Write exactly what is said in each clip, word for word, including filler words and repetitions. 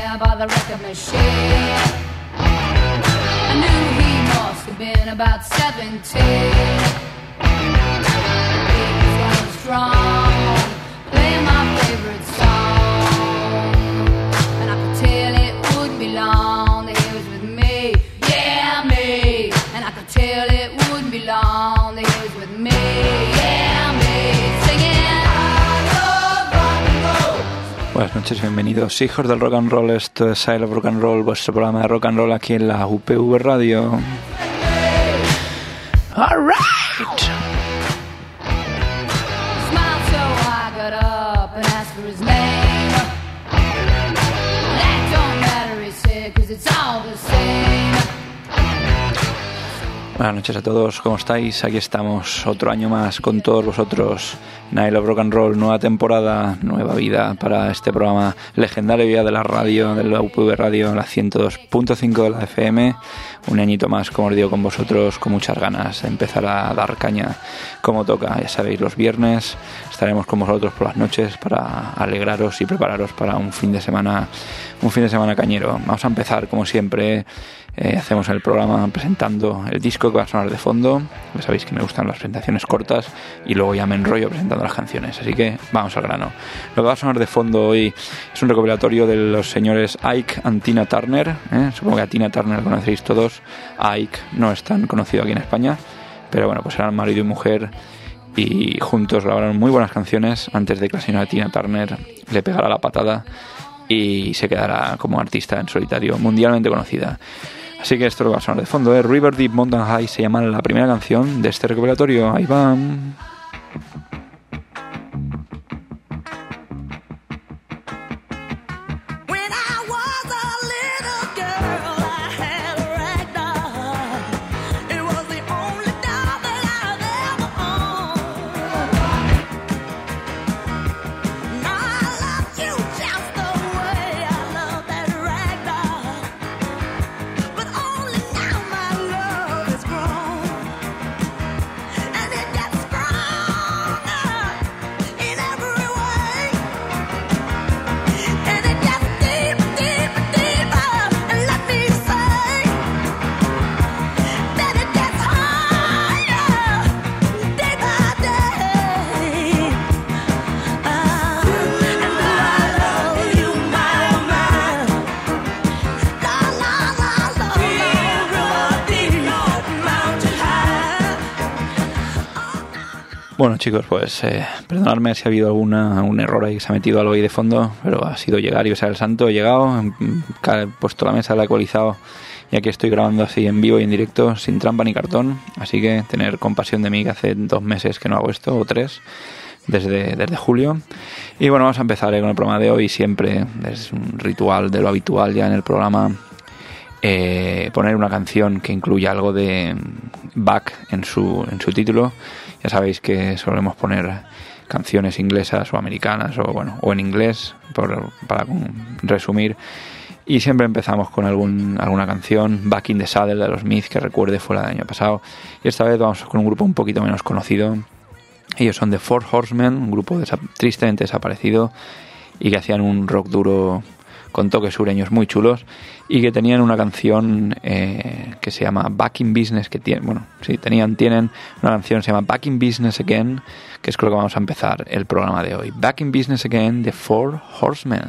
there by the record machine. I knew he must have been about seventeen. He was going strong, playing my favorite song, and I could tell it wouldn't be long that he was with me, yeah me. And I could tell it wouldn't be long that he was with me, yeah me. Singing I love rock and roll. Buenas noches, bienvenidos hijos del rock and roll. Esto es I Love Rock and Roll, vuestro programa de rock and roll aquí en la U P V Radio. All right. Smiled so I got up and asked for his name. That don't matter, he said, 'cause it's all the same. Buenas noches a todos, ¿cómo estáis? Aquí estamos otro año más con todos vosotros en I Love Rock and Roll, nueva temporada, nueva vida para este programa legendario ya de la radio, de la U P V Radio, la ciento dos punto cinco de la F M. Un añito más, como os digo, con vosotros, con muchas ganas de empezar a dar caña como toca. Ya sabéis, los viernes estaremos con vosotros por las noches para alegraros y prepararos para un fin de semana, un fin de semana cañero. Vamos a empezar, como siempre. Eh, hacemos el programa presentando el disco que va a sonar de fondo. Ya sabéis que me gustan las presentaciones cortas y luego ya me enrollo presentando las canciones, así que vamos al grano. Lo que va a sonar de fondo hoy es un recopilatorio de los señores Ike and Tina Turner, ¿eh? Supongo que a Tina Turner la conocéis todos. Ike no es tan conocido aquí en España, pero bueno, pues eran marido y mujer y juntos grabaron muy buenas canciones antes de que la señora Tina Turner le pegara la patada y se quedara como artista en solitario mundialmente conocida. Así que esto lo va a sonar de fondo, ¿eh? River Deep Mountain High se llama la primera canción de este recopilatorio. Ahí va. Bueno, chicos, pues eh, perdonadme si ha habido alguna, algún error ahí que se ha metido algo ahí de fondo, pero ha sido llegar y besar el santo. He llegado, he puesto la mesa, la he ecualizado y aquí estoy grabando así en vivo y en directo, sin trampa ni cartón. Así que tener compasión de mí, que hace dos meses que no hago esto, o tres, desde, desde julio. Y bueno, vamos a empezar eh, con el programa de hoy. Siempre es un ritual de lo habitual ya en el programa. Eh, poner una canción que incluya algo de back en su, en su título. Ya sabéis que solemos poner canciones inglesas o americanas o bueno o en inglés por, para resumir, y siempre empezamos con algún, alguna canción. Back in the Saddle de los Smiths, que recuerde fue la del año pasado, y esta vez vamos con un grupo un poquito menos conocido. Ellos son The Four Horsemen, un grupo desa- tristemente desaparecido y que hacían un rock duro con toques sureños muy chulos, y que tenían una canción eh, que se llama Back in Business, que tienen, bueno, sí, tenían, tienen una canción que se llama Back in Business Again, que es con lo que vamos a empezar el programa de hoy. Back in Business Again, The Four Horsemen.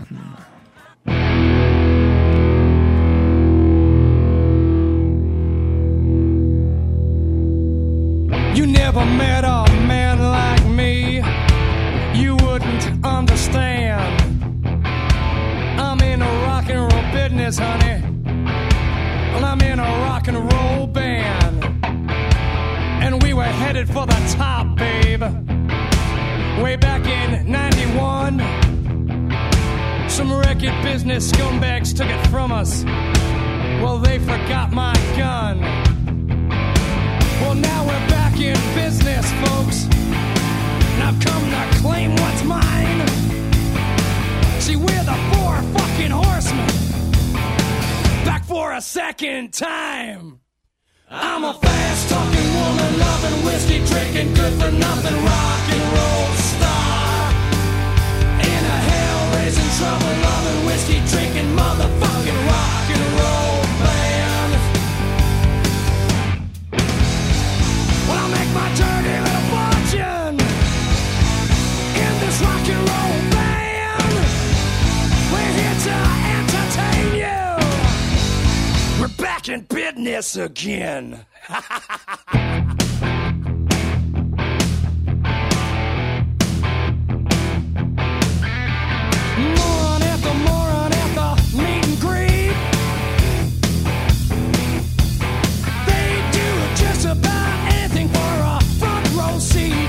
You never met a man like me, you wouldn't understand. I'm in a rock and roll business, honey. Well, I'm in a rock and roll band, and we were headed for the top, babe. Way back in ninety-one, some record business scumbags took it from us. Well, they forgot my gun. Well, now we're back in business, folks, and I've come to claim what's mine. See, we're the four fucking horsemen, back for a second time. I'm a fast-talking, woman-loving, whiskey-drinking, good-for-nothing rock and roll star in a hell hell-raising, trouble-loving, whiskey-drinking, motherfucking rock and roll band. Well, I'll make my dirty little fortune in this rock and roll band. We're here to entertain you. We're back in business again. Moron after moron after meet and greet. They do just about anything for a front row seat.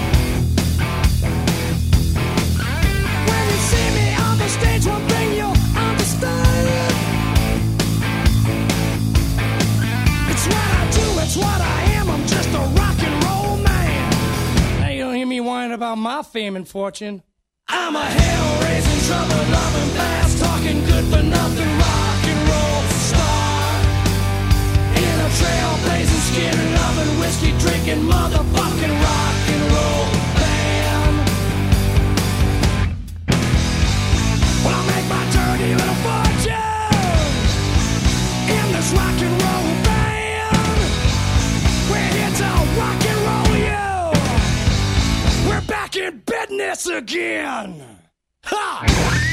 When you see me on the stage, one thing you'll understand. It's what I do, it's what I am. I'm just a rock and roll man. Now you don't hear me whining about my fame and fortune. I'm a hell-raising, trouble-loving, fast-talking, good-for-nothing rock and roll star. In a trail-blazing, skin-loving, whiskey-drinking, motherfucking rock and roll band. Well, I'll make my dirty little fortune in this rock and roll band. We're here to rock and roll you. We're back in business again. Ha!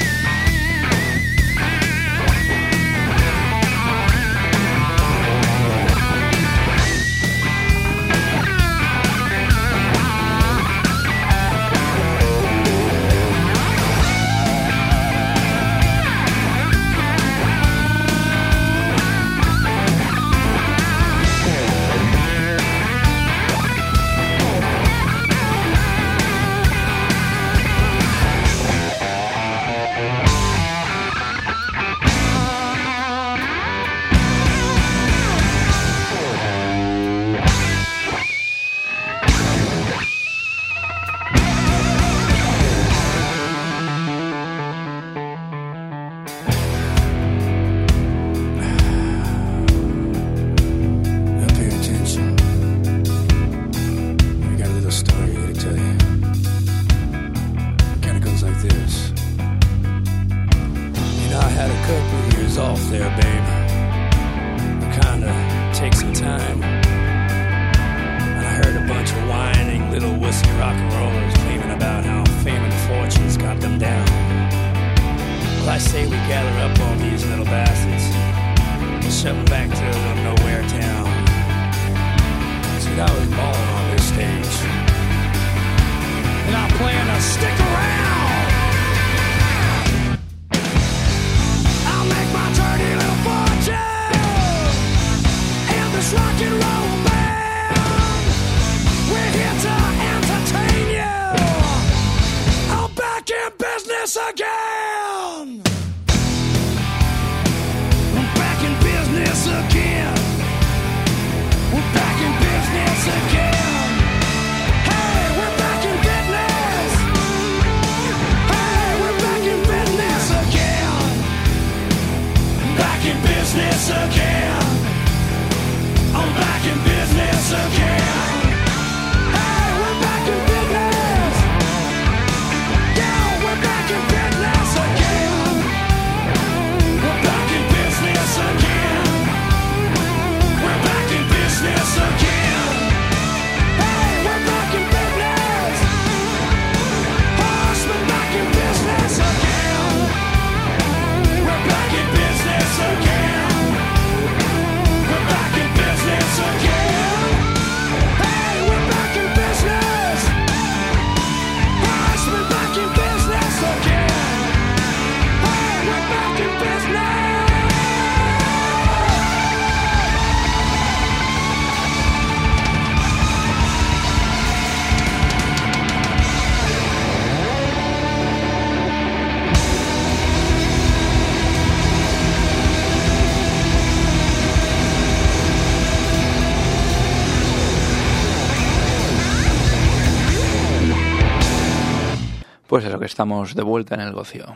Pues eso, que estamos de vuelta en el gocio.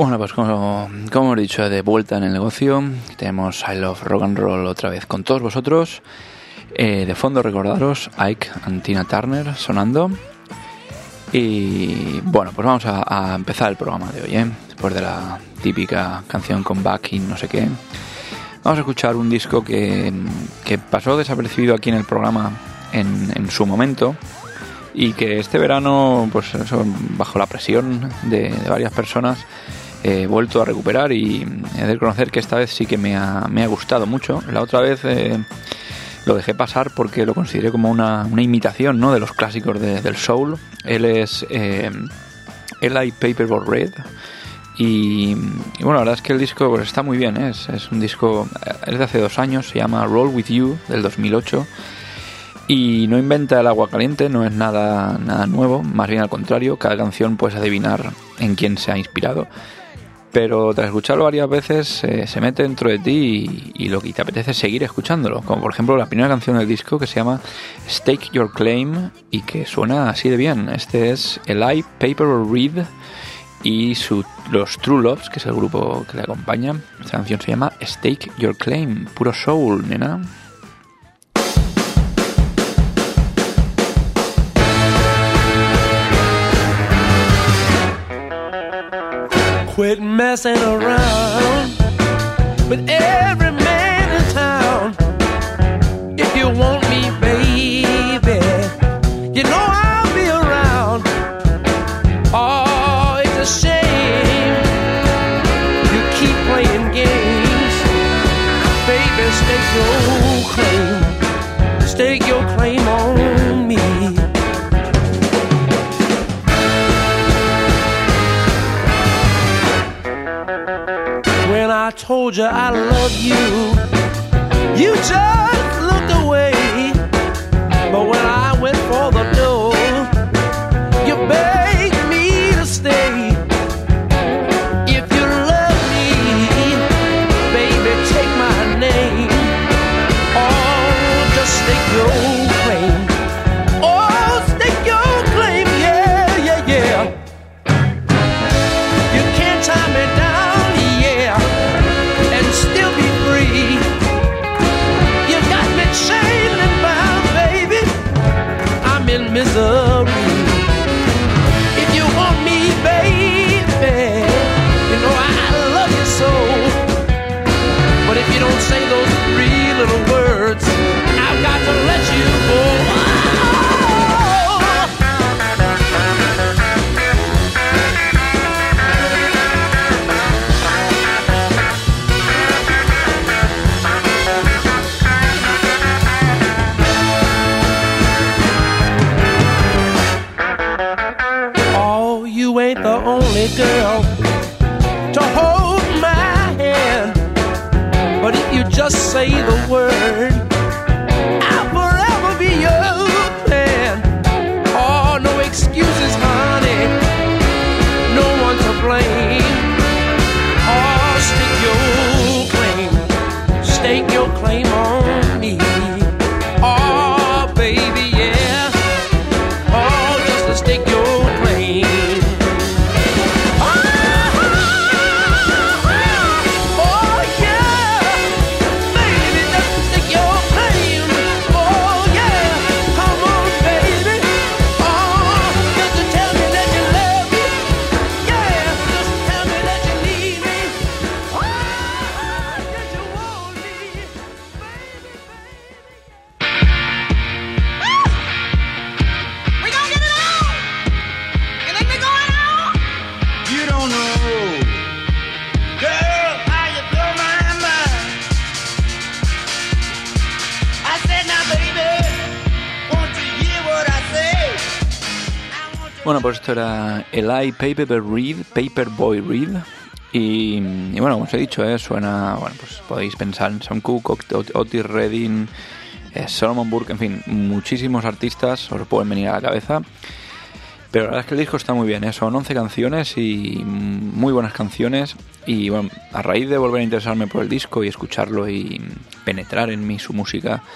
Bueno, pues como, como hemos dicho, de vuelta en el negocio, tenemos I Love Rock and Roll otra vez con todos vosotros. Eh, de fondo recordaros Ike and Tina Turner sonando. Y bueno, pues vamos a, a empezar el programa de hoy, ¿eh? Después de la típica canción con back y no sé qué. Vamos a escuchar un disco que, que pasó desapercibido aquí en el programa en, en su momento. Y que este verano, pues eso, bajo la presión de, de varias personas, he vuelto a recuperar y he de reconocer que esta vez sí que me ha, me ha gustado mucho. La otra vez eh, lo dejé pasar porque lo consideré como una, una imitación, ¿no?, de los clásicos de, del soul. Él es eh, L I Paperboy Red y, y bueno, la verdad es que el disco pues, está muy bien, ¿eh? es, es un disco, es de hace dos años, se llama Roll With You, del dos mil ocho. Y no inventa el agua caliente, no es nada, nada nuevo, más bien al contrario, cada canción puedes adivinar en quién se ha inspirado. Pero tras escucharlo varias veces eh, se mete dentro de ti y, y lo que te apetece es seguir escuchándolo. Como por ejemplo la primera canción del disco que se llama Stake Your Claim y que suena así de bien. Este es Eli Paperboy Reed y su, los True Loves, que es el grupo que le acompaña. Esta canción se llama Stake Your Claim, puro soul, nena. Quit messing around with every man in town. If you want me, baby, you know I'll be around. Oh, it's a shame you keep playing games. Baby, stake your claim, stake your claim on me. I told you I love you, you just looked away. But when I went for the dough, you begged me to stay. If you love me, baby, take my name. Oh, just stake your claim. Oh, stake your claim, yeah, yeah, yeah. You can't tie me down, yeah, still be free. You got me chained and bound, baby, I'm in misery. If you want me, baby, you know I love you so. But if you don't say those three little words, I've got to let you go. The only girl to hold my hand, but if you just say the word, I'll forever be your man. Oh, no excuses, honey, no one to blame. Oh, stake your claim, stake your claim on me. Oh, baby, yeah. Oh, just to stake your claim. Bueno, pues esto era Eli Paperboy Reed, Paperboy Reed. Y, y bueno, como os he dicho, ¿eh? suena, bueno, pues podéis pensar en Sam Cooke, Otis Redding, eh, Solomon Burke, en fin, muchísimos artistas os pueden venir a la cabeza. Pero la verdad es que el disco está muy bien, ¿eh? Son once canciones y muy buenas canciones. Y bueno, a raíz de volver a interesarme por el disco y escucharlo y penetrar en mí su música,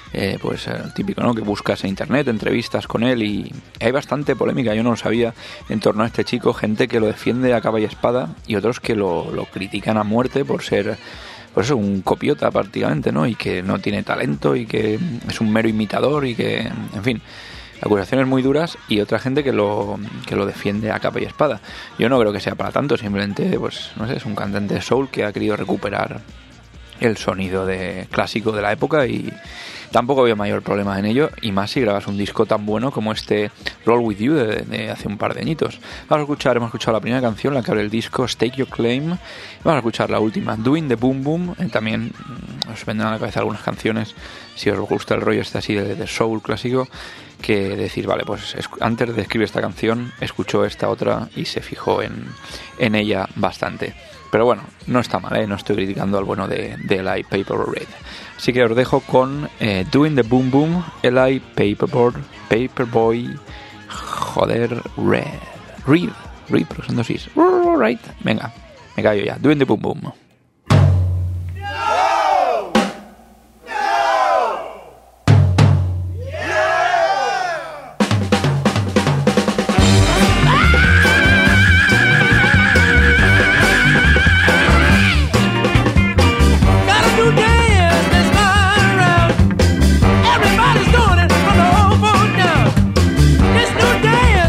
eh, pues el típico, ¿no? Que buscas en internet entrevistas con él y hay bastante polémica, yo no lo sabía, en torno a este chico, gente que lo defiende a capa y espada y otros que lo, lo critican a muerte por ser, pues eso, un copiota prácticamente, ¿no? Y que no tiene talento y que es un mero imitador y que, en fin, acusaciones muy duras y otra gente que lo que lo defiende a capa y espada. Yo no creo que sea para tanto, simplemente, pues, no sé, es un cantante de soul que ha querido recuperar el sonido de clásico de la época y tampoco veo mayor problema en ello, y más si grabas un disco tan bueno como este Roll With You de, de hace un par de añitos. Vamos a escuchar, hemos escuchado la primera canción, la que abre el disco, Stake Your Claim. Vamos a escuchar la última, Doing the Boom Boom. Eh, también os vendrán a la cabeza algunas canciones, si os gusta el rollo este así de, de soul clásico, que decir, vale, pues es, antes de escribir esta canción escuchó esta otra y se fijó en, en ella bastante. Pero bueno, no está mal, ¿eh? No estoy criticando al bueno de, de Eli Paperboard Red. Así que os dejo con eh, Doing the Boom Boom, Eli Paperboard, Paperboy, joder, Red. Reed, Reed, pero son dosis. Right. Venga, me callo ya. Doing the Boom Boom.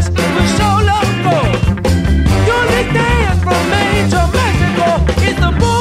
It's the boy.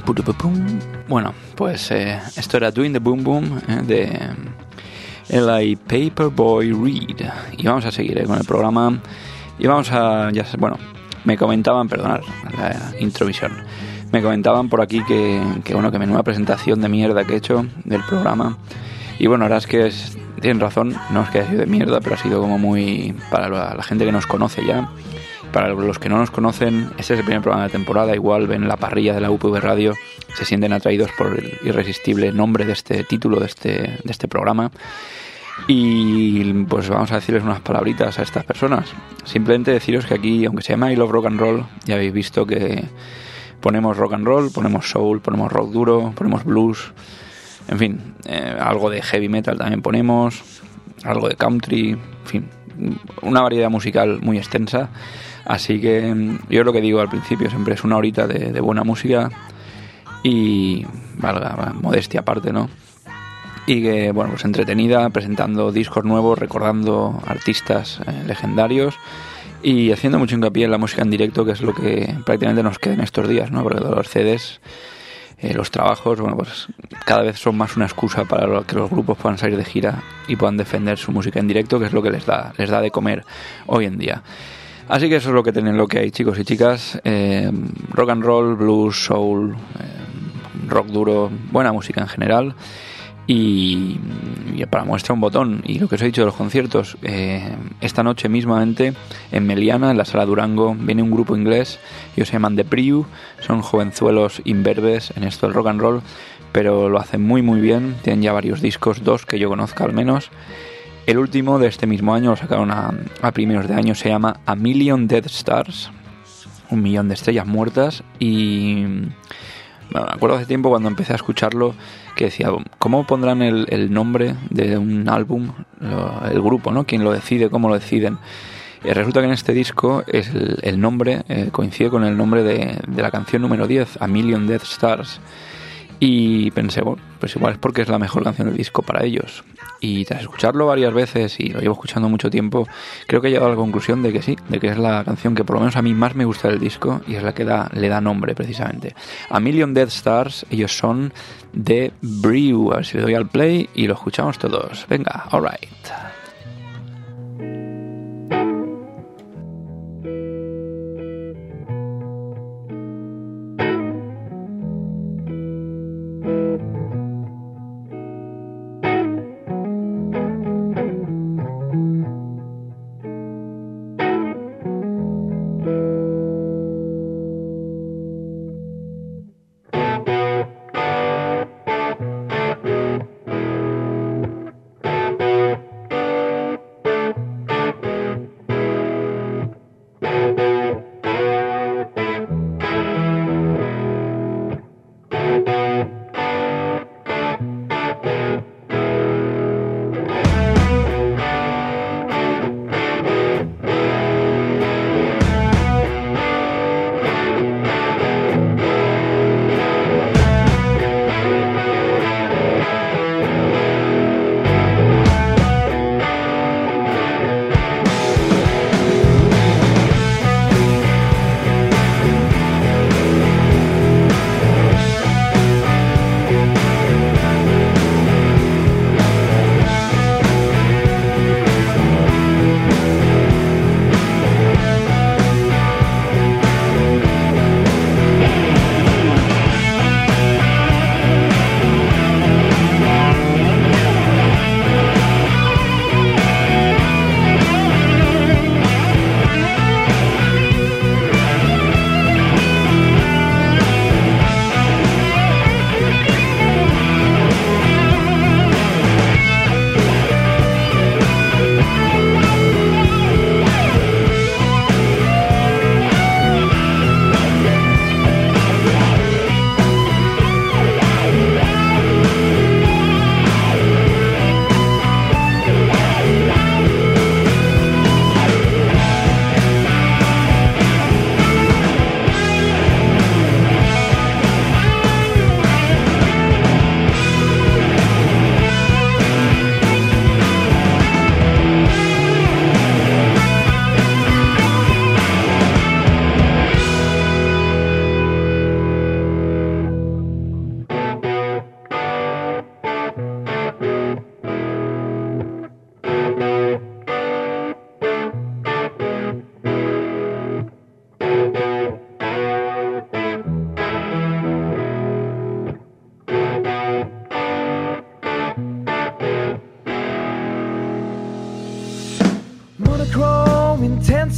Bueno, pues eh, esto era Doing the Boom Boom eh, de L I Paperboy Reed. Y vamos a seguir eh, con el programa. Y vamos a... ya sé, bueno, me comentaban, perdonad la introvisión, me comentaban por aquí que, que bueno, que menuda presentación de mierda que he hecho del programa. Y bueno, ahora es que es, tienen razón, no es que haya sido de mierda, pero ha sido como muy... para la, la gente que nos conoce ya. Para los que no nos conocen, este es el primer programa de la temporada. Igual ven la parrilla de la U P V Radio, se sienten atraídos por el irresistible nombre de este título, de este, de este programa. Y pues vamos a decirles unas palabritas a estas personas. Simplemente deciros que aquí, aunque se llama I Love Rock and Roll, ya habéis visto que ponemos rock and roll, ponemos soul, ponemos rock duro, ponemos blues, en fin, eh, algo de heavy metal también ponemos, algo de country, en fin, una variedad musical muy extensa. Así que yo lo que digo al principio siempre es una horita de, de buena música y, valga, modestia aparte, ¿no? Y que, bueno, pues entretenida, presentando discos nuevos, recordando artistas eh, legendarios y haciendo mucho hincapié en la música en directo, que es lo que prácticamente nos queda en estos días, ¿no? Porque los C Ds, eh, los trabajos, bueno, pues cada vez son más una excusa para que los grupos puedan salir de gira y puedan defender su música en directo, que es lo que les da, les da de comer hoy en día. Así que eso es lo que tienen, lo que hay, chicos y chicas. Eh, rock and roll, blues, soul, eh, rock duro, buena música en general. Y, y para muestra un botón. Y lo que os he dicho de los conciertos, eh, esta noche mismamente en Meliana, en la Sala Durango, viene un grupo inglés. Ellos se llaman The Priu. Son jovenzuelos imberbes en esto del rock and roll, pero lo hacen muy muy bien. Tienen ya varios discos, dos que yo conozca al menos. El último de este mismo año, lo sacaron a, a primeros de año, se llama A Million Dead Stars, un millón de estrellas muertas. Y bueno, me acuerdo hace tiempo cuando empecé a escucharlo que decía, ¿cómo pondrán el, el nombre de un álbum? Lo, el grupo, ¿no? ¿Quién lo decide? ¿Cómo lo deciden? Y resulta que en este disco es el, el nombre eh, coincide con el nombre de, de la canción número diez, A Million Dead Stars. Y pensé, bueno, pues igual es porque es la mejor canción del disco para ellos. Y tras escucharlo varias veces, y lo llevo escuchando mucho tiempo, creo que he llegado a la conclusión de que sí, de que es la canción que por lo menos a mí más me gusta del disco y es la que da, le da nombre precisamente. A Million Dead Stars, ellos son The Brew. A ver si le doy al play y lo escuchamos todos. Venga, alright.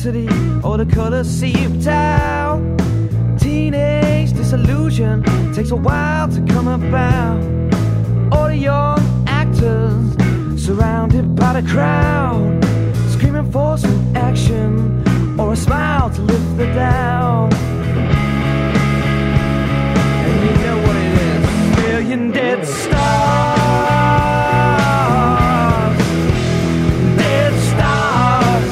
intensity or the color seeped out. Teenage disillusion takes a while to come about. All the young actors surrounded by the crowd, screaming for some action or a smile to lift the down. And you know what it is, a million dead stars, dead stars,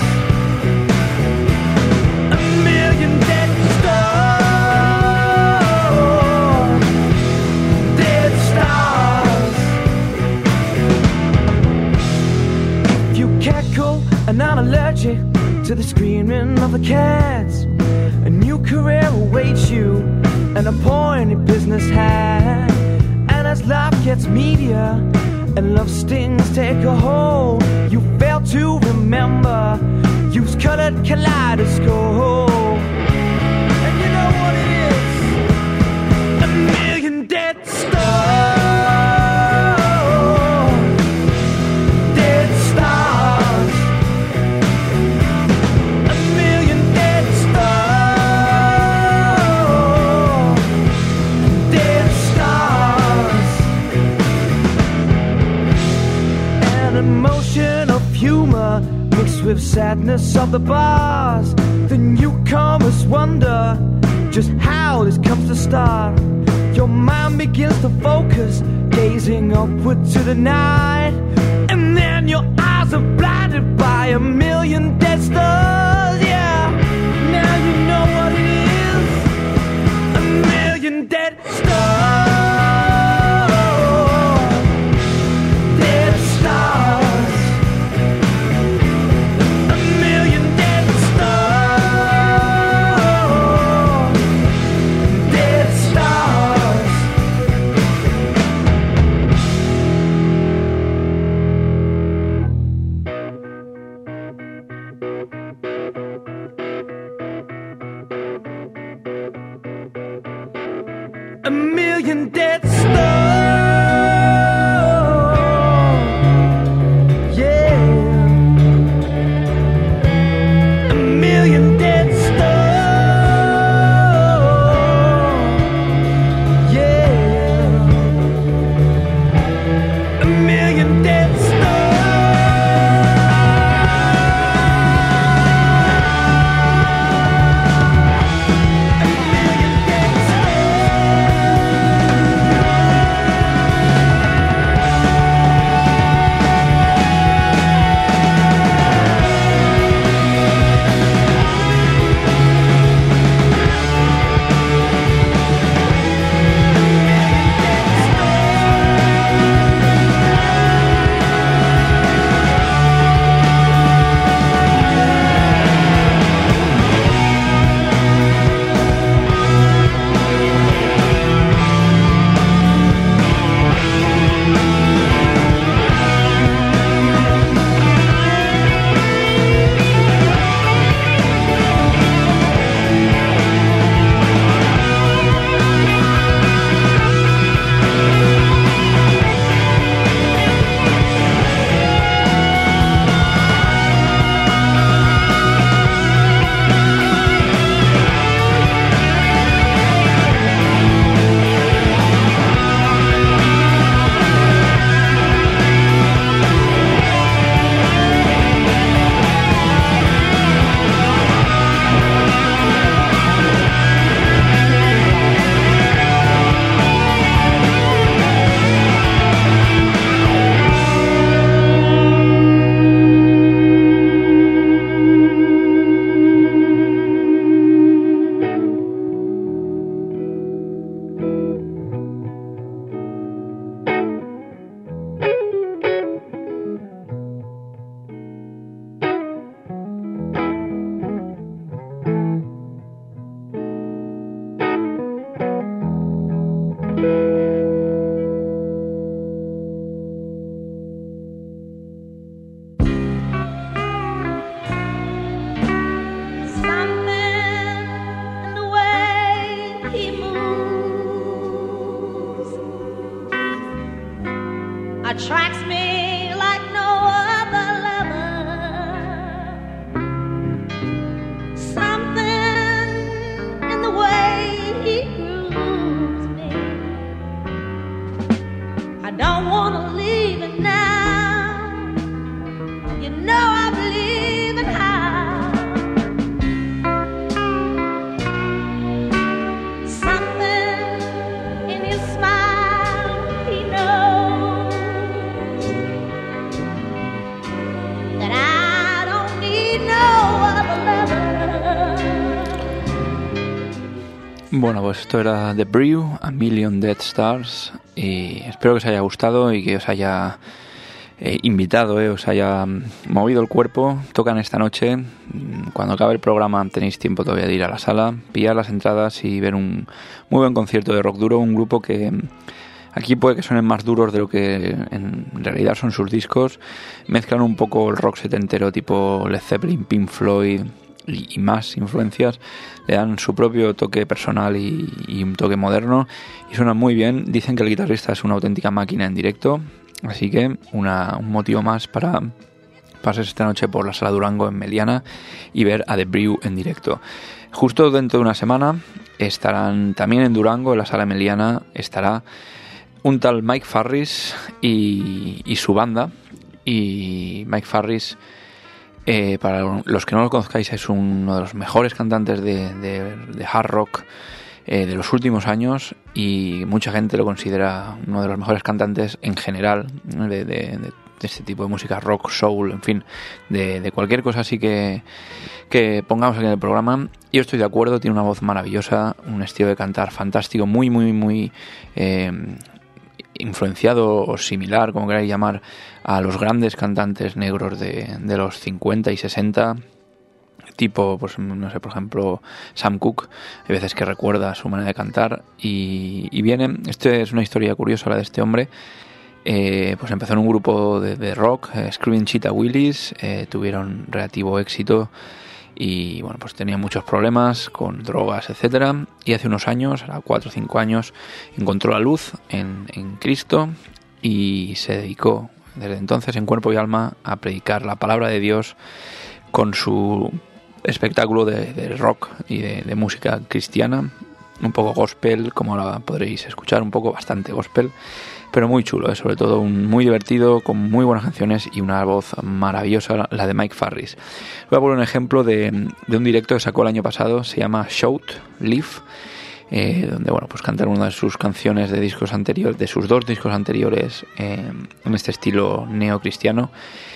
a million dead stars, dead stars. If you cackle and not allergic to the screaming of the cats, a new career awaits you and a pointy business hat. And as life gets media and love stings take a hold, you fail to remember, use colored kaleidoscope. And you know what it is, a million dead stars, dead stars, a million dead stars, dead stars. An emotion of humor mixed with sadness of the bars. The newcomers wonder just how this comes to start. Your mind begins to focus, gazing upward to the night, and then your eyes are blinded by a million dead stars. Yeah, now you know what it is, a million dead stars, dead stars, a million dead stars, dead stars. A million dead stars, yeah. A million dead stars, yeah. A million dead attracts me like no other lover. Bueno, pues esto era The Brew, A Million Dead Stars, y espero que os haya gustado y que os haya eh, invitado, eh, os haya movido el cuerpo. Tocan esta noche, cuando acabe el programa tenéis tiempo todavía de ir a la sala, pillar las entradas y ver un muy buen concierto de rock duro, un grupo que aquí puede que suenen más duros de lo que en realidad son sus discos. Mezclan un poco el rock setentero tipo Led Zeppelin, Pink Floyd y, y más influencias. Le dan su propio toque personal y, y un toque moderno y suenan muy bien. Dicen que el guitarrista es una auténtica máquina en directo, así que una, un motivo más para pasar esta noche por la Sala Durango en Meliana y ver a The Brew en directo. Justo dentro de una semana estarán también en Durango, en la Sala Meliana, estará un tal Mike Farris y, y su banda. Y Mike Farris, eh, para los que no lo conozcáis, es uno de los mejores cantantes de, de, de hard rock eh, de los últimos años, y mucha gente lo considera uno de los mejores cantantes en general de, de, de, de este tipo de música, rock, soul, en fin, de, de cualquier cosa así que, que pongamos aquí en el programa. Yo estoy de acuerdo, tiene una voz maravillosa, un estilo de cantar fantástico, muy, muy, muy Eh, influenciado o similar, como queráis llamar, a los grandes cantantes negros de, de los cincuenta y sesenta, tipo, pues no sé, por ejemplo, Sam Cooke. Hay veces que recuerda su manera de cantar y, y viene, esto es una historia curiosa la de este hombre. Eh, pues empezó en un grupo de, de rock, eh, Screaming Cheetah Willis, eh, tuvieron relativo éxito y bueno, pues tenía muchos problemas con drogas, etcétera, y hace unos años, a cuatro o cinco años, encontró la luz en, en Cristo y se dedicó desde entonces en cuerpo y alma a predicar la palabra de Dios con su espectáculo de, de rock y de, de música cristiana, un poco gospel, como la podréis escuchar, un poco bastante gospel, pero muy chulo, ¿eh? Sobre todo un, muy divertido, con muy buenas canciones y una voz maravillosa, la de Mike Farris. Voy a poner un ejemplo de, de un directo que sacó el año pasado, se llama Shout, Live, eh, donde bueno, pues cantar una de sus canciones de discos anteriores, de sus dos discos anteriores, eh, en este estilo neocristiano.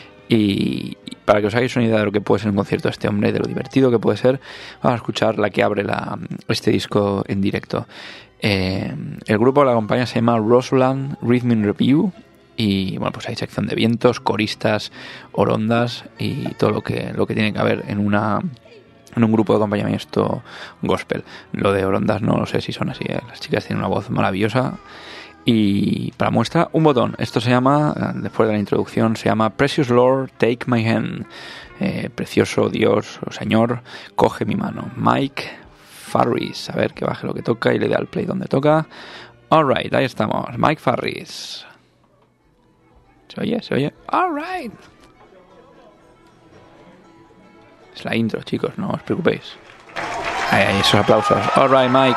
Y para que os hagáis una idea de lo que puede ser un concierto de este hombre, de lo divertido que puede ser, vamos a escuchar la que abre la, este disco en directo. Eh, el grupo que la acompaña se llama Roseland Rhythm and Review, y bueno, pues hay sección de vientos, coristas, orondas y todo lo que lo que tiene que haber en una en un grupo de acompañamiento gospel. Lo de orondas no lo sé si son así, ¿eh? Las chicas tienen una voz maravillosa. Y para muestra, un botón. Esto se llama, después de la introducción, se llama Precious Lord, Take My Hand. Eh, precioso Dios o Señor, coge mi mano. Mike Farris. A ver que baje lo que toca y le dé al play donde toca. Alright, ahí estamos. Mike Farris. ¿Se oye? ¿Se oye? Alright. Es la intro, chicos, no os preocupéis. Ahí, ahí, esos aplausos. Alright, Mike.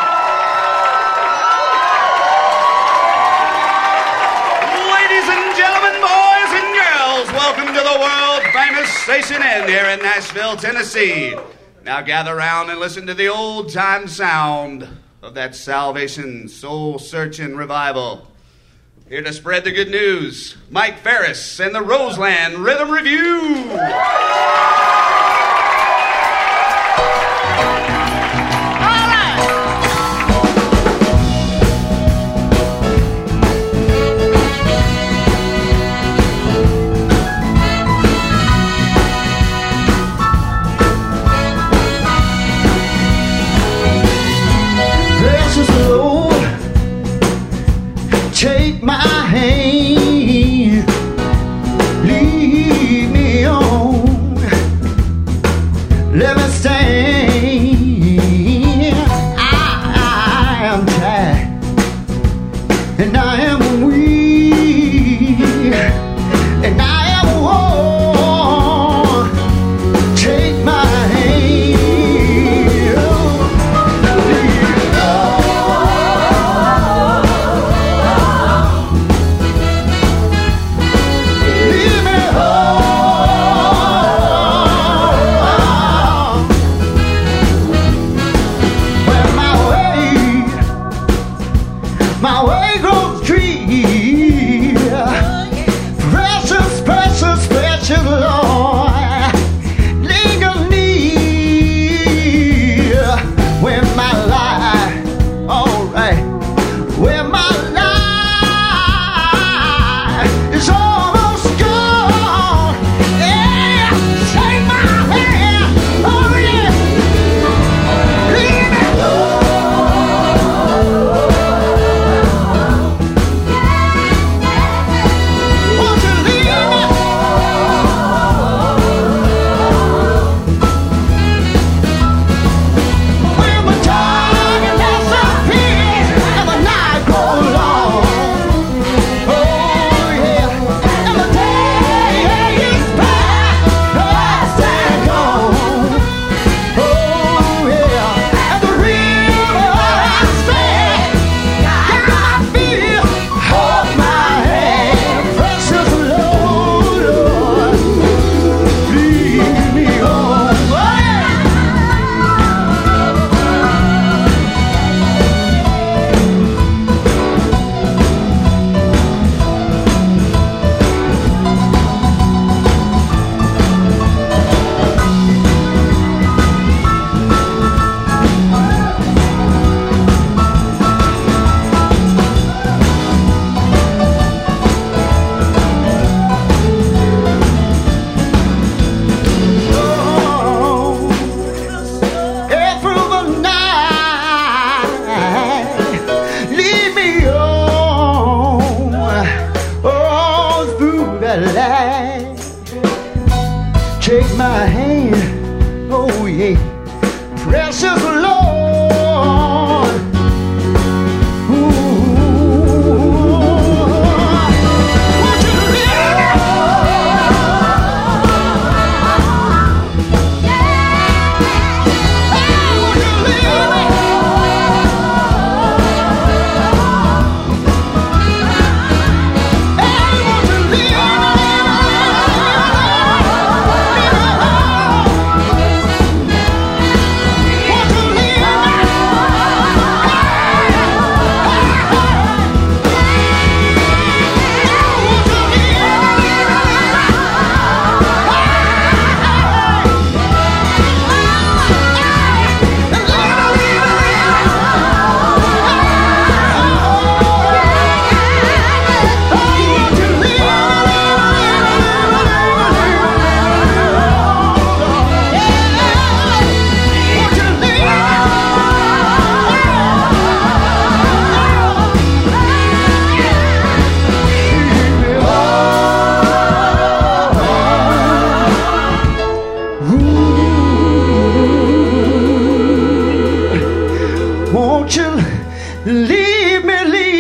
Welcome to the world-famous Station Inn here in Nashville, Tennessee. Now gather round and listen to the old-time sound of that salvation, soul-searching revival. Here to spread the good news, Mike Farris and the Roseland Rhythm Review. Take my hand, lead me on, let me stand. I, I am tired and I am weak and I am worn. Take my hand. My way grows tree.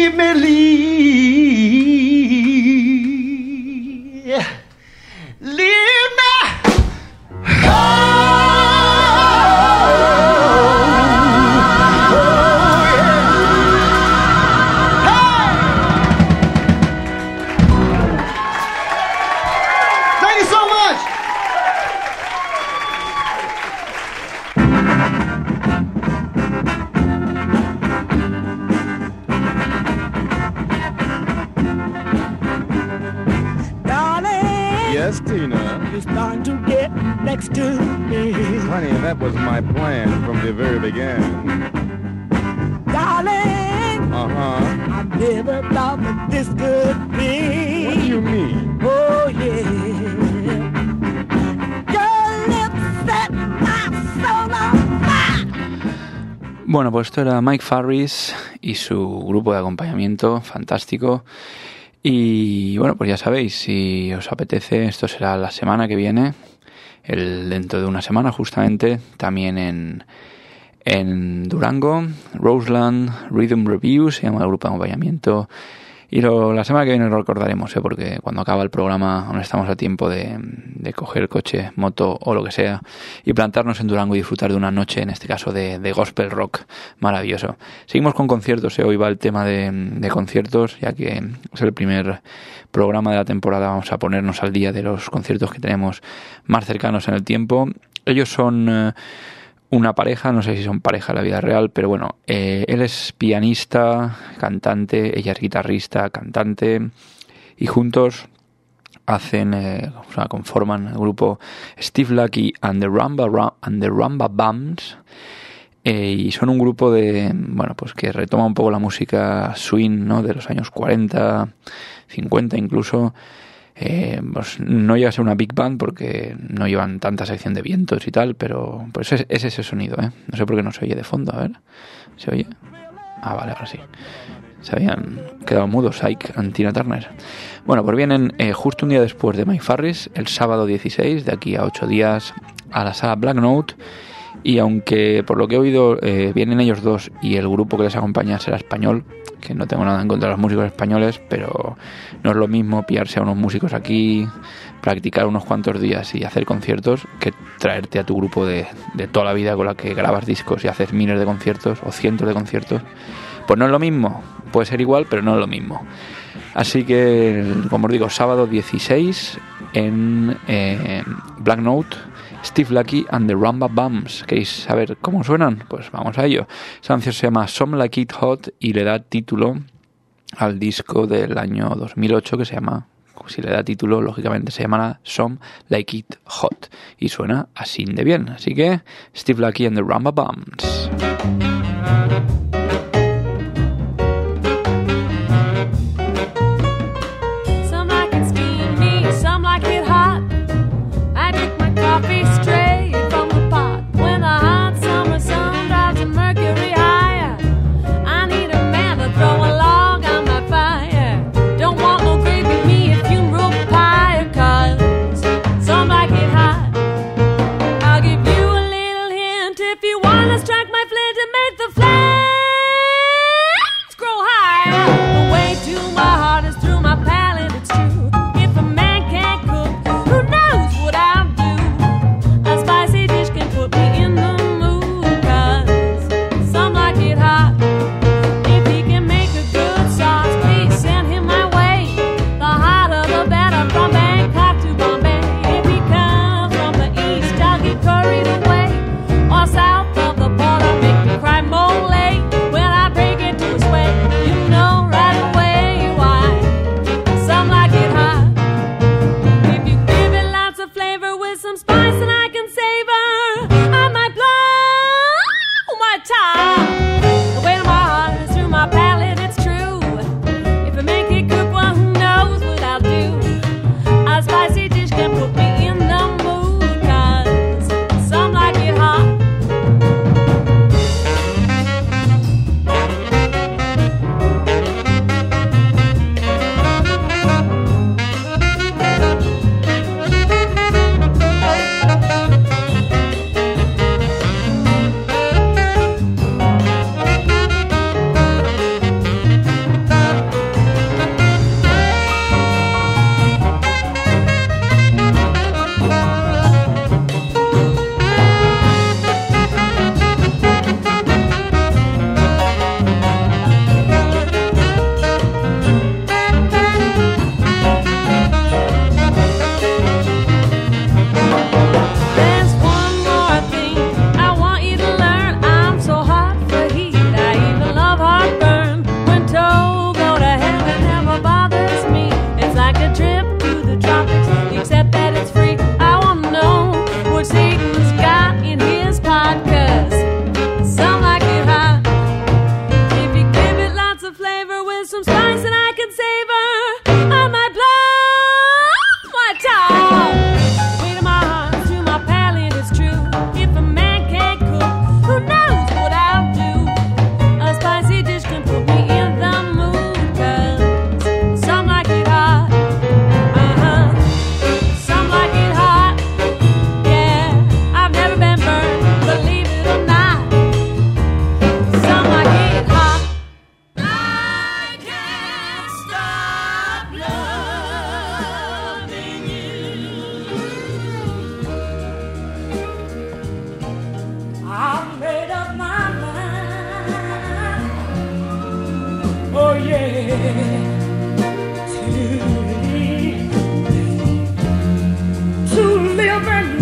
leave me, leave, leave me. Oh, oh, yeah. Hey! Thank you so much. Yes, Tina. You're starting to get next to me. Honey, that was my plan from the very beginning. Darling, Uh-huh. I never thought that this could be. What do you mean? Oh, yeah. Your lips set my soul on fire. Bueno, pues esto era Mike Farris y su grupo de acompañamiento fantástico. Y bueno, pues ya sabéis, si os apetece, esto será la semana que viene, el dentro de una semana justamente, también en, en Durango, Roseland Rhythm Review, se llama el grupo de acompañamiento. Y lo, la semana que viene lo recordaremos, ¿eh? Porque cuando acaba el programa aún estamos a tiempo de, de coger el coche, moto o lo que sea y plantarnos en Durango y disfrutar de una noche, en este caso de, de gospel rock maravilloso. Seguimos con conciertos, ¿eh? Hoy va el tema de, de conciertos, ya que es el primer programa de la temporada. Vamos a ponernos al día de los conciertos que tenemos más cercanos en el tiempo. Ellos son... Eh, una pareja, no sé si son pareja en la vida real, pero bueno, eh, él es pianista, cantante, ella es guitarrista, cantante, y juntos hacen, eh, o sea, conforman el grupo Steve Lucky and the Rumba, and the Rumba Bums, eh, y son un grupo de, bueno, pues que retoma un poco la música swing, ¿no? De los años cuarenta, cincuenta incluso. Eh, pues no llega a ser una big band porque no llevan tanta sección de vientos y tal, pero pues es, es ese sonido, ¿eh? No sé por qué no se oye de fondo, a ver, ¿se oye? Ah, vale, ahora sí. Se habían quedado mudos Ike and Tina Turner. Bueno, pues vienen eh, justo un día después de Mike Farris, el sábado dieciséis, de aquí a ocho días, a la sala Black Note. Y aunque por lo que he oído eh, vienen ellos dos y el grupo que les acompaña será español, que no tengo nada en contra de los músicos españoles, pero no es lo mismo pillarse a unos músicos aquí, practicar unos cuantos días y hacer conciertos, que traerte a tu grupo de, de toda la vida con la que grabas discos y haces miles de conciertos o cientos de conciertos. Pues no es lo mismo, puede ser igual, pero no es lo mismo. Así que, como os digo, sábado dieciséis en eh, Black Note, Steve Lucky and the Rumba Bums. ¿Queréis saber cómo suenan? Pues vamos a ello. Esa canción se llama Some Like It Hot y le da título al disco del año dos mil ocho que se llama, si le da título, lógicamente se llamará Some Like It Hot y suena así de bien. Así que Steve Lucky and the Rumba Bums. South of the border, make me cry more late. When I break into a sweat, you know right. with some spice and I can savor. I might blow my top. Weight of my heart to my palate is true. If a man can't cook, who knows what I'll do? A spicy dish can put me in the mood, 'cause some like it hot. Uh-huh. Some like it hot. Yeah, I've never been burned, believe it or not. Some like it hot. I can't stop loving you. I've made up my mind. Oh yeah. To, to live in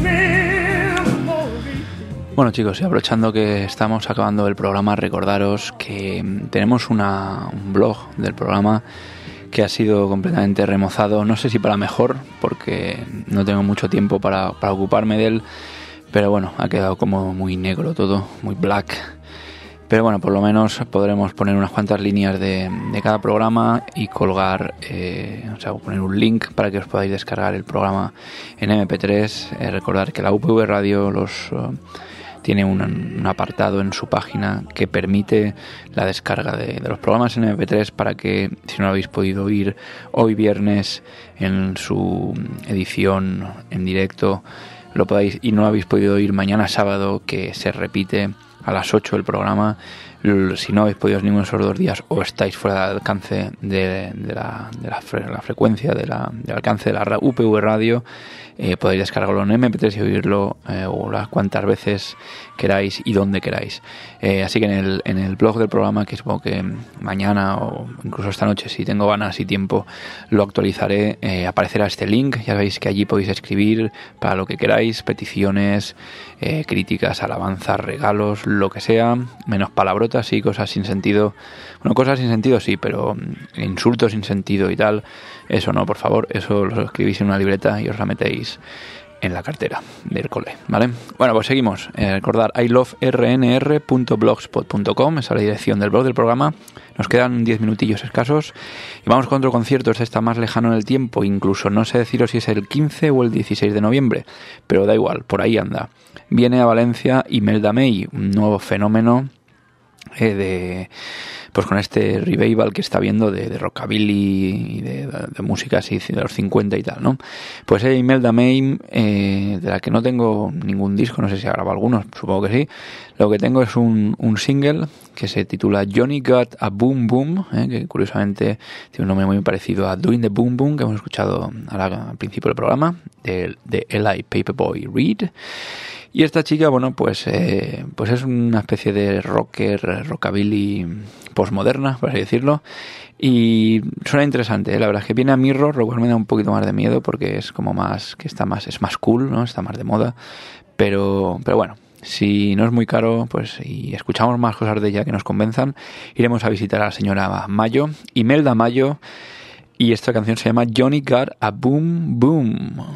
memory. Bueno chicos, y aprovechando que estamos acabando el programa, recordaros que mm, tenemos una, un blog del programa que ha sido completamente remozado, no sé si para mejor, porque no tengo mucho tiempo para, para ocuparme de él, pero bueno, ha quedado como muy negro todo, muy black. Pero bueno, por lo menos podremos poner unas cuantas líneas de, de cada programa y colgar, eh, o sea, poner un link para que os podáis descargar el programa en eme pe tres. Eh, recordar que la U P V Radio los uh, tiene un, un apartado en su página que permite la descarga de, de los programas en eme pe tres para que, si no lo habéis podido oír hoy viernes en su edición en directo, lo podáis, y no lo habéis podido oír mañana sábado, que se repite a las ocho el programa. Si no habéis podido ninguno de esos dos días o estáis fuera del alcance de, de, la, de la, fre, la frecuencia de la, del alcance de la U P V Radio, eh, podéis descargarlo en eme pe tres y oírlo eh, o las cuantas veces queráis y donde queráis. Eh, así que en el, en el blog del programa, que supongo que mañana o incluso esta noche, si tengo ganas y tiempo, lo actualizaré, eh, aparecerá este link. Ya sabéis que allí podéis escribir para lo que queráis, peticiones, eh, críticas, alabanzas, regalos, lo que sea, menos palabrotas y cosas sin sentido. Bueno, cosas sin sentido sí, pero insultos sin sentido y tal, eso no, por favor. Eso lo escribís en una libreta y os la metéis en la cartera del cole, ¿vale? Bueno, pues seguimos. Eh, recordar i love r n r punto blogspot punto com, esa es la dirección del blog del programa. Nos quedan diez minutillos escasos y vamos con otro concierto. Este está más lejano en el tiempo, incluso no sé deciros si es el quince o el dieciséis de noviembre, pero da igual, por ahí anda. Viene a Valencia Imelda May, un nuevo fenómeno eh, de... pues con este revival que está viendo de, de rockabilly y de, de, de música así de los cincuenta y tal, ¿no? Pues eh, Imelda May, eh, de la que no tengo ningún disco, no sé si ha grabado algunos, supongo que sí. Lo que tengo es un, un single que se titula Johnny Got a Boom Boom, eh, que curiosamente tiene un nombre muy parecido a Doing the Boom Boom, que hemos escuchado al, al principio del programa, de, de Eli Paperboy Reed. Y esta chica, bueno, pues eh, pues es una especie de rocker, rockabilly postmoderna, por así decirlo. Y suena interesante, ¿eh? La verdad es que viene a Mirror, lo cual me da un poquito más de miedo porque es como más, que está más, es más cool, ¿no? Está más de moda. Pero, pero bueno, si no es muy caro, pues y escuchamos más cosas de ella que nos convenzan, iremos a visitar a la señora Mayo, Imelda Mayo, y esta canción se llama Johnny Got a Boom Boom.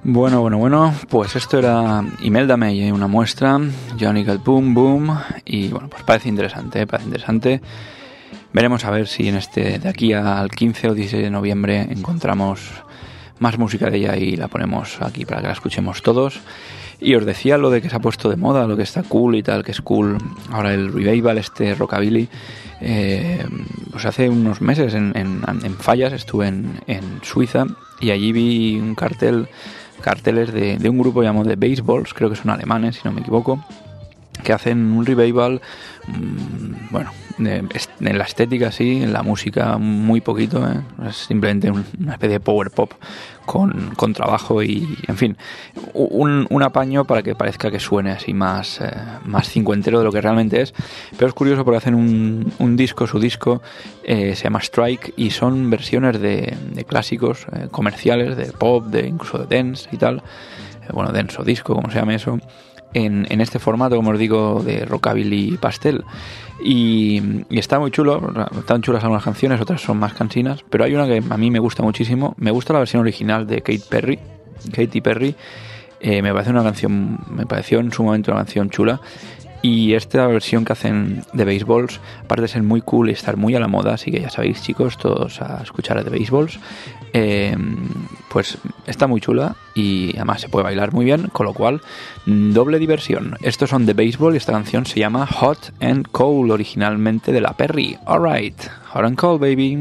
Bueno, bueno, bueno, pues esto era Imelda May, una muestra, Johnny Got Boom Boom, y bueno, pues parece interesante, ¿eh? parece interesante. Veremos a ver si en este de aquí al quince o dieciséis de noviembre encontramos más música de ella y la ponemos aquí para que la escuchemos todos. Y os decía lo de que se ha puesto de moda, lo que está cool y tal, que es cool ahora el revival, este rockabilly. Eh, pues hace unos meses en, en, en Fallas estuve en, en Suiza y allí vi un cartel carteles de, de un grupo llamado The Baseballs, creo que son alemanes si no me equivoco, que hacen un revival, mmm, bueno, de, de la estética sí, en la música muy poquito, ¿eh? Es simplemente un, una especie de power pop con, con trabajo y, en fin, un, un apaño para que parezca que suene así más, eh, más cincuentero de lo que realmente es. Pero es curioso porque hacen un, un disco, su disco eh, se llama Strike y son versiones de, de clásicos eh, comerciales, de pop, de incluso de dance y tal, eh, bueno, dance o disco, como se llame eso. En, en este formato, como os digo, de rockabilly pastel. Y, y está muy chulo, están chulas algunas canciones, otras son más cansinas, pero hay una que a mí me gusta muchísimo. Me gusta la versión original de Katy Perry. Katy Perry eh, me parece una canción, me pareció en su momento una canción chula. Y esta versión que hacen de Baseballs, aparte de ser muy cool y estar muy a la moda, así que ya sabéis, chicos, todos a escuchar a The Baseballs, eh, pues está muy chula y además se puede bailar muy bien, con lo cual, doble diversión. Estos son The Baseball y esta canción se llama Hot and Cold, originalmente de la Perry. Alright, Hot and Cold, baby.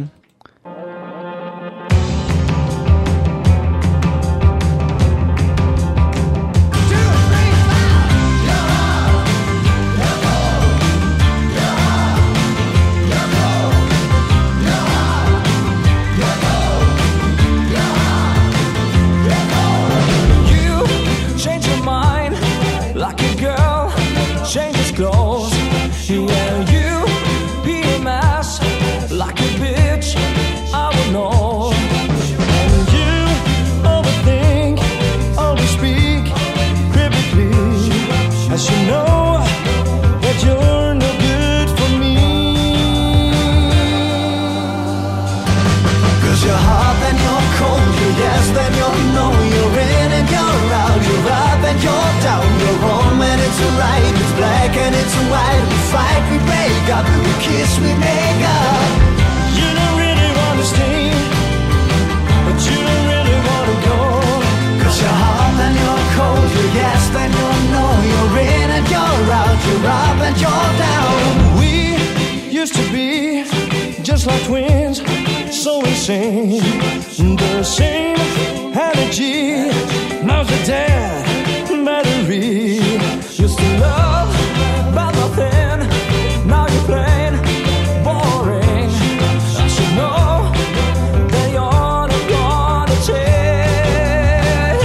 Like twins, so insane, the same energy. Now's the dead battery. Used to love, but nothing. Now you're plain boring. I should know that you're not gonna change.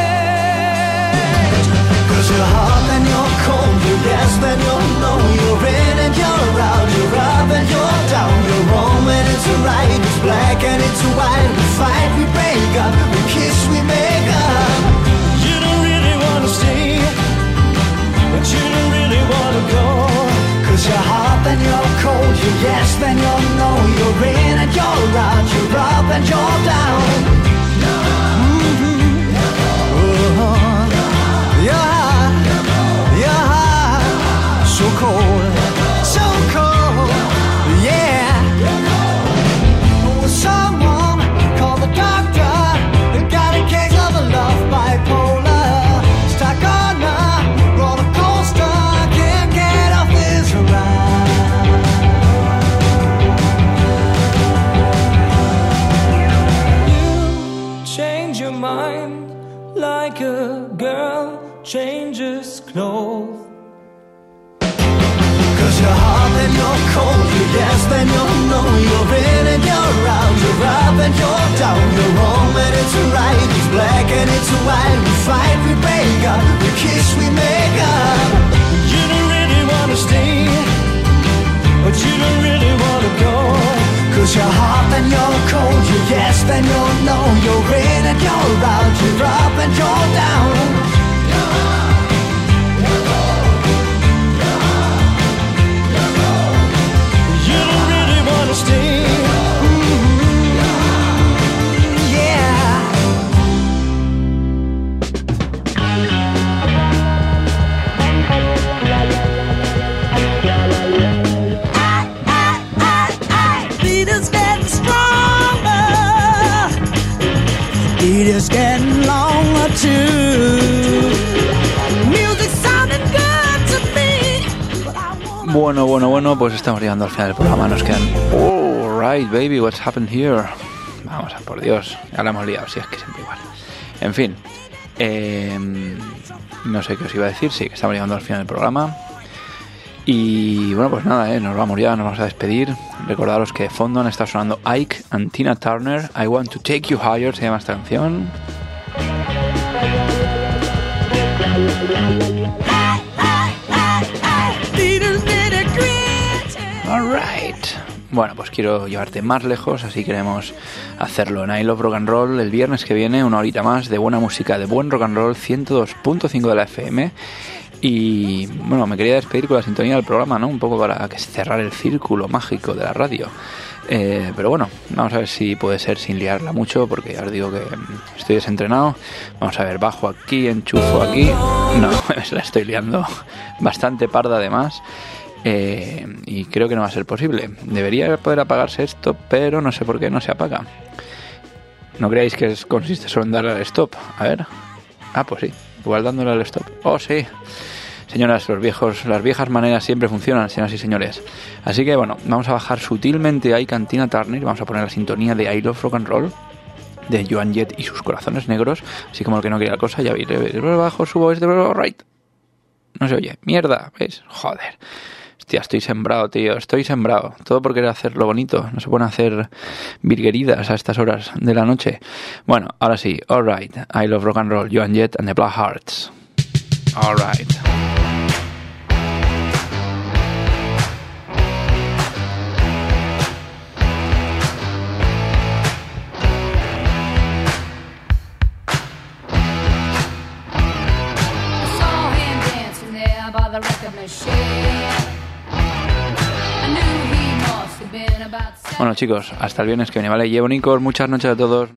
Cause you're hot and you're cold, you're yes, then you'll know you're in and you're out, you're up and you're down, you're wrong and it's right, it's black and it's white. We fight, we break up, we kiss, we make up. You don't really wanna stay, but you don't really wanna go. Cause you're hot and you're cold, you're yes, then you'll know you're in and you're out, you're up and you're down. Mm-hmm. Uh-huh. You're hot, you're hot, so cold, so cold, yeah. Someone call the doctor. Got a case of a love bipolar. Stuck on a roller coaster. Can't get off this ride. You change your mind like a girl changes clothes. Cause you're hot and you're cold, you're yes, then you'll know you're in and you're out, you're up and you're down, you're wrong and it's right, it's black and it's white, we fight, we break up, we kiss, we make up. You don't really wanna stay, but you don't really wanna go. Cause you're hot and you're cold, you're yes, then you'll know you're in and you're out, you're up and you're down. Stay. Mm-hmm. Yeah. beat is getting longer too. Music sounded good to me. But I wanna... Bueno, bueno, bueno, pues estamos llegando al final del programa. Nos quedan... Oh, right, baby, what's happened here? Vamos a por Dios, ya la hemos liado, si es que siempre igual. En fin, eh, no sé qué os iba a decir, sí, que estamos llegando al final del programa. Y bueno, pues nada, eh, nos vamos ya, nos vamos a despedir. Recordaros que de fondo han estado sonando Ike and Tina Turner, I Want to Take You Higher, se llama esta canción. Alright. Bueno, pues quiero llevarte más lejos, así queremos hacerlo en I Love Rock and Roll el viernes que viene, una horita más de buena música, de buen rock and roll, ciento dos punto cinco de la F M. Y bueno, me quería despedir con la sintonía del programa, ¿no? Un poco para que cerrar el círculo mágico de la radio. Eh, pero bueno, vamos a ver si puede ser sin liarla mucho, porque ya os digo que estoy desentrenado. Vamos a ver, bajo aquí, enchufo aquí. No, la estoy liando bastante parda además. Eh, y creo que no va a ser posible. Debería poder apagarse esto, pero no sé por qué no se apaga. ¿No creáis que es, consiste solo en darle al stop? A ver. Ah, pues sí, igual dándole al stop. Oh, sí. Señoras, los viejos, las viejas maneras siempre funcionan, señoras y señores. Así que bueno, vamos a bajar sutilmente a Ike and Tina Turner y vamos a poner la sintonía de I Love Rock and Roll de Joan Jett y sus corazones negros. Así como el que no quería la cosa, ya veis, bajo su voz de right. No se oye, mierda, ¿ves? Joder. Hostia, estoy sembrado, tío, estoy sembrado. Todo por querer hacerlo bonito. No se pueden hacer virgueridas a estas horas de la noche. Bueno, ahora sí, alright. I Love Rock and Roll, Joan Jett and the Black Hearts. Alright. Bueno chicos, hasta el viernes que viene, ¿vale? Llevo Nicos, muchas noches a todos.